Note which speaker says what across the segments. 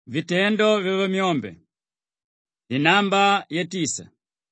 Speaker 1: Vitendo vya myombe. Inamba ya 9.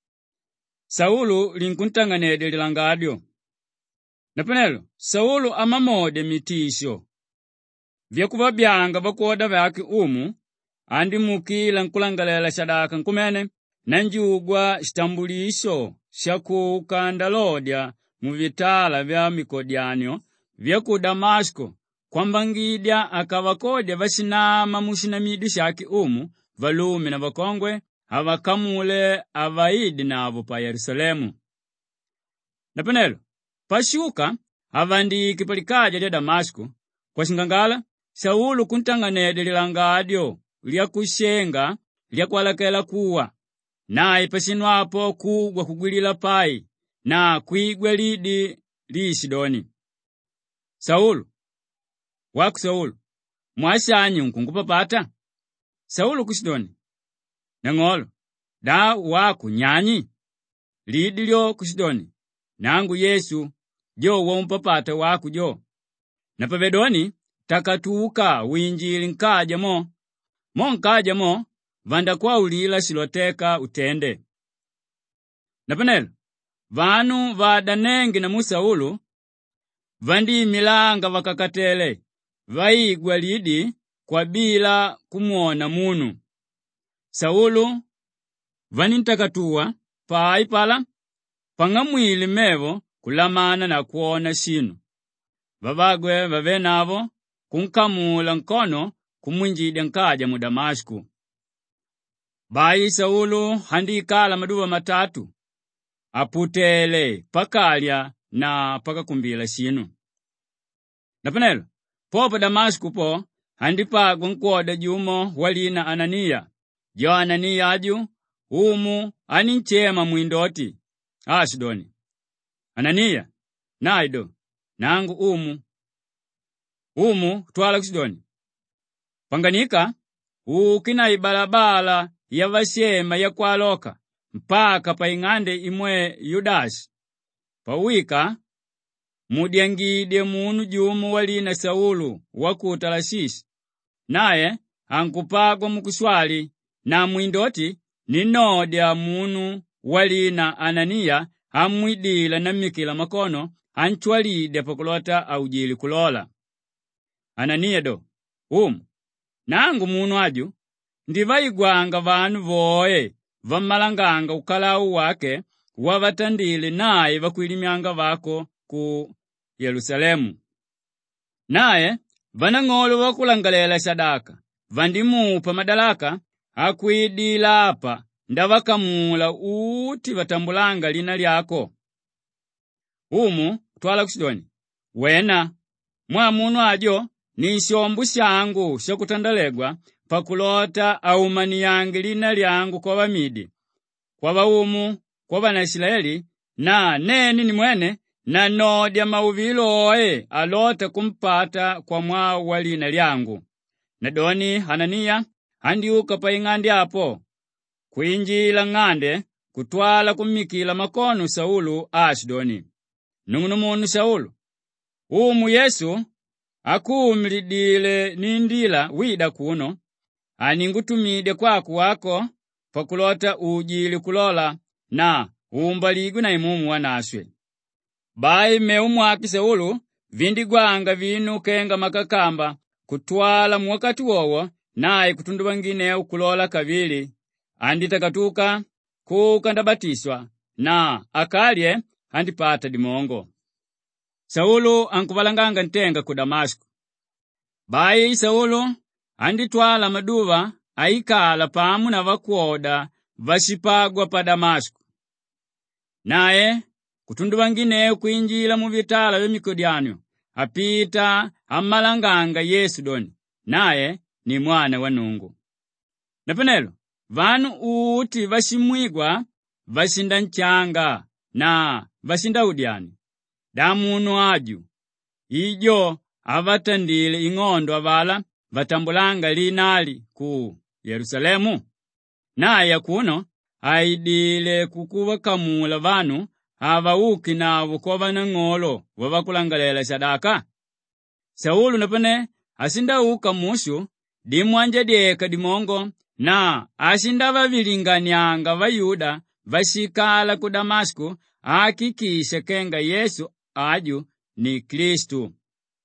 Speaker 1: Saulu linkuntanganede lilangadyo. Napanelo, Saulu amamode mitisho. Vyakuva byanga vakoda vyake andi mukila nkulangalela shadaka nkumene, nanjugwa shitambulisho shakukanda lodya muvitala vya mikodyanyo vyaku Damasko, kwambangidya akavakodya vasinama mushinamidu shaki valume na vakongwe, avakamule avaidi navo pa Yerusalemu. Napanelo, pashuka avandiki palikaja lya Damasko, kwa shingangala, Saulu kuntanganede lilangadyo lya kushenga lya kualakela kuwa, naye pasinwapo kugwa kugwilila pai, na kuigwe lidi li Sidoni. Saulu, waku Saulu, mwashanyi nkungupapata? Saulu ku Sidoni, nang'olo, da waku nyanyi? Lidi lyo ku Sidoni, nangu Yesu, jo wompapata waku jo. Na pavedoni, takatuka winjili nkaja mo nkaja mo, vanda kwa ulila siloteka utende. Napanelo, vanu vadanengi na Musaulu, vandi milanga vakakatele, vaigwa lidi kwa bila kumuona munu. Saulu, vanintakatuwa, paipala, pangamwili mevo kulamana na kuona shinu. Vavagwe vavenavo, kunkamula nkono kumwinjidya nkaja mu Damasku. Bayi Saulu handikala maduva matatu, aputele pakalya na pakakumbila shinu. Napanelo, popa Damasku po, handipagwa nkoda jumo walina Anania. Jo Anania aju, aninchema mwindoti, Sidoni. Anania, naido, nangu twala ku Sidoni. Panganika, ukina ibalabala ya vashema ya kualoka, mpaka pa ing'ande imwe Yudasi. Pawika, mudyangide munu jumu walina Saulu waku Talashishi, naye ankupagwa mukuswali, na mwindoti ninodya munu walina Anania amwidila na mikila makono, anchwalide pakulota aujili kulola. Anania do, nangu munu aju, ndivaigwanga vanu voe, vamalanganga ukalau wake, wavatandile naye vakuilimyanga vako ku Yerusalemu. Naye, vanang'olo wakulangalela shadaka, vandimupa madalaka, akuidila apa, ndavakamula uti vatambulanga lina lyako. Twala ku Sidoni, wena, mwa munu ajo, ni shombu shangu shakutandalegwa, pakulota aumaniyange lina lyangu kwa Vamidi, kwa Vaumu, kwa Vanasilaeli, na neni ni mwene, na nodya mauviloe alota kumpata kwa mwao wa lina lyangu. Nadoni Hanania, handiuka pa ing'ande apo, kuinjila ng'ande, kutwala kumikila makono Saulu Sidoni. Nung'unu munu Saulu, Yesu, akumlidile nindila wida kuno, aningutumide kwaku wako, pakulota ujili kulola, na umbaligu na imumu wanaswe. Bayi meumwaki Saulu, vindigwanga vinu kenga makakamba, kutwala mwakati wowo, naye kutundu wangine ukulola kavili, anditakatuka, kukandabatiswa, na akalye, andipata dimongo. Saulu ankuvalanganga ntenga ku Damasku. Bayi Saulu anditwala maduva aikala pamu na vakuoda vashipagwa pa Damasku. Naye kutundu wangine kuinjila mu vitala vya mikodyanyo, apita amalanganga Yesu doni, naye ni mwana wa Nungu. Napanelo, vanu uti vashimwigwa vashinda nchanga na vashinda udyani. Damunu aju, ijo avatandile ing'ondo avala vatambulanga linali ku Yerusalemu. Naye kuno aidile kukuvakamula vanu avauki navo kwa vanang'olo wavakulangalela shadaka. Saulu napane asindauka mushu dimwanja dyeka dimongo, na asinda vavilinganyanga Vayuda vasikala ku Damasku ahakikisha kenga Yesu aju ni Kristu.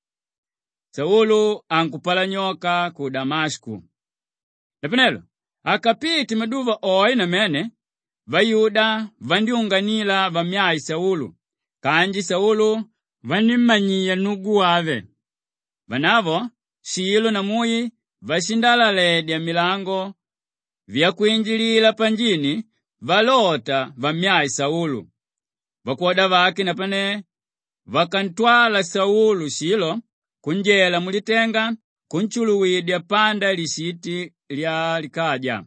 Speaker 1: Saulo ankupala nyoka ku Damasku. Napenelo, akapiti maduva oi na mene, Vayuda vandiunganila vamyai Saulo, kanji Saulo vanimanyia nugu wave. Vanavo, Silo na Muyi vasindala ledya milango vya kuinjilila panjini valota vamyai Saulo. Vakoda vaki napane vakantwala Saulo Silo kunjela mulitenga kunchuluwidya panda lisiti lya likaja.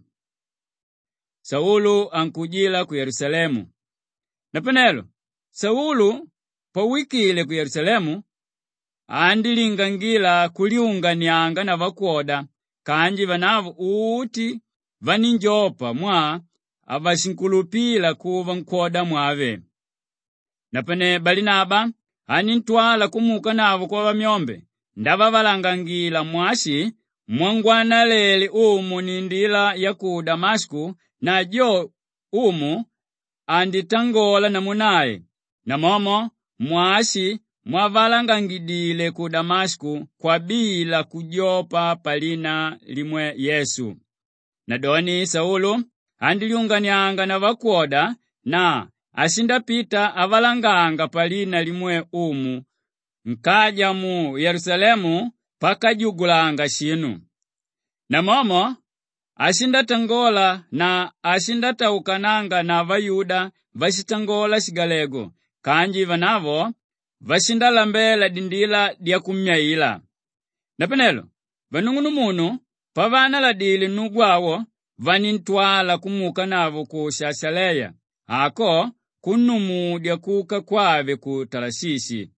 Speaker 1: Saulo ankujila ku Yerusalemu. Napenelo, Saulo pawikile ku Yerusalemu andilingangila kuliunganyanga na vakoda, kanji vanavo uti vaninjopa mwa avasinkulupila kuva nkoda mwave. Napene Balinaba anintwala kumuka navo kwa vamyombe, ndava valangangila mwasi mwangwana leli umu nindila ya ku Damasku, na jo umu anditangola na munaye. Na momo mwasi mwavalangangidile ku Damasku kwa bila kujopa palina limwe Yesu. Nadoni Saulo andiliunganyanga na vakoda, na asindapita avalanganga palina limwe umu, nkaja mu Yerusalemu pakajugulanga shinu. Na momo asindatangola na asindataukananga na Vayuda vasitangola sigalego, kanji vanavo vasindalambela dindila dia kumyaila. Napenelo, vanung'unumunu pavanaladile nugwawo vanintwala kumuka navo ku Shasaleya, ako kunumudya kuka kwave ku Talasisi.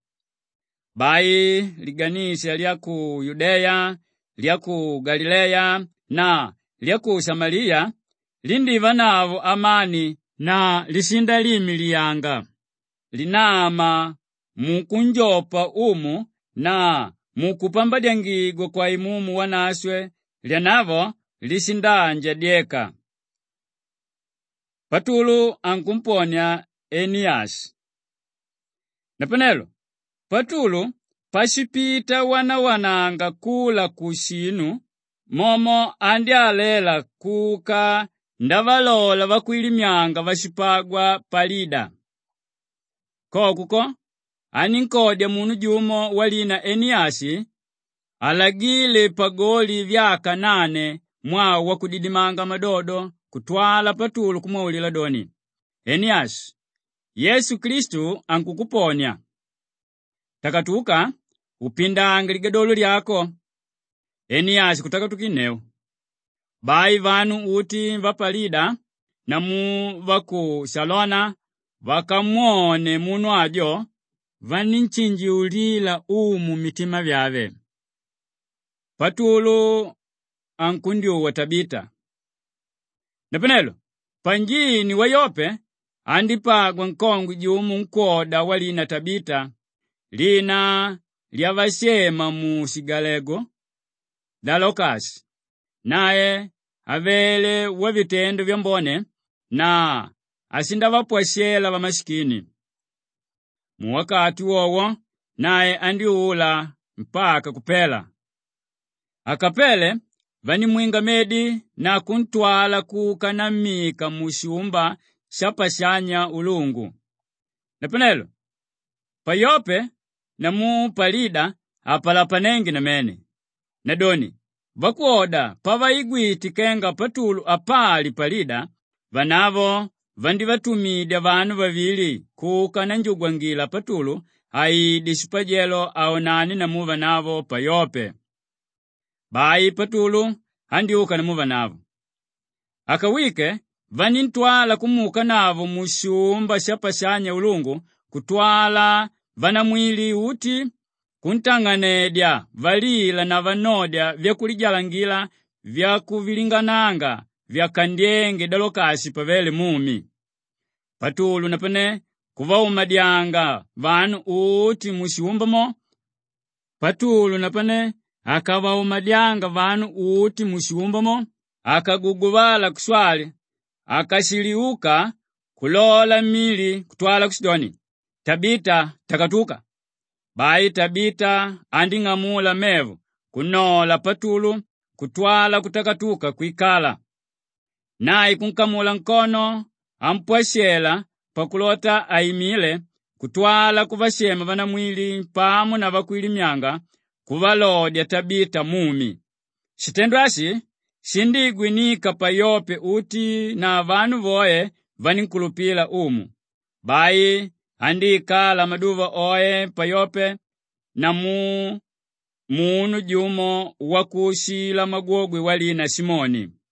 Speaker 1: Bai liganisha lya ku Yudeya, lya ku Galileya na lya ku Samaria lindiva navo amani na lisinda limiliyanga. Linama mukunjopa umu na mukupambadyangigo kwa imumu wanaswe lyanavo lisindanja dyeka. Patulo ankumponya Eniasi. Napenelo, Patulo pasipita wananga kula kushinu, momo andyalela kuka ndavalola vakwilimyanga vasipagwa palida. Kokuko aninkodya munu jumo walina Eniasi alagile pagoli vyaka 8 mwa wakudidimanga madodo kutwala Patulo kumawulila doni, Eniasi, Yesu Kristu ankukuponya. Takatuka upindanga ligadolo lyako. Eniasi kutakatukineo. Bai vanu uti vapalida na mu vaku Shalona vakamwone munu ajo vaninchinjiulila umu mitima vyave. Patulo ankundiuwa Tabita. Napenelo, panjini wa Yope andipagwa nkongu jumu nkoda walina Tabita, lina lyavashema mu sigalego Dalokasi, naye avele wavitendo vyambone na asindavapwashela vamashikini. Mu wakati wowo naye andiula mpaka kupela. Akapele vanimwinga medi na kuntwala kukanamika mushumba shapashanya ulungu. Napenelo, pa Yope na mu palida apalapanengi na mene. Nadoni, vakuoda pavaigwiti kenga Patulo apali palida, vanavo vandivatumidya vanu vavili kukana njugwangila Patulo aidi shipajelo aonani na muva navo pa Yope. Bai Patulo andiuka na muva navo. Akawike vanintwala kumuka navo mushumba shapashanya ulungu kutwala vanamwili uti kuntanganedya valila na vanodya vyakulijalangila vyakuvilingananga vyakandyenge Dalokasi pavele mumi. Patulo napane kuvaumadyanga vanu uti mushumbamo. Patulo napane akawaumadyanga vanu uti mushumbamo, akaguguvala kuswali, akashiliuka kulola mili kutwala kusidoni. Tabita takatuka. Bayi Tabita anding'amula mevu kunola patulu kutwala kutakatuka kwikala. Nayi kunkamula nkono ampwashela pakulota aimile kutwala kuvashema vanamwili pamu na vakwilimyanga kuvalodya Tabita mumi. Shitendwashi shindigwinika pa Yope uti na vanu voye vaninkulupila umu. Bayi andikala maduva oye pa Yope na munu jumo wakushila magogwe walina Simoni.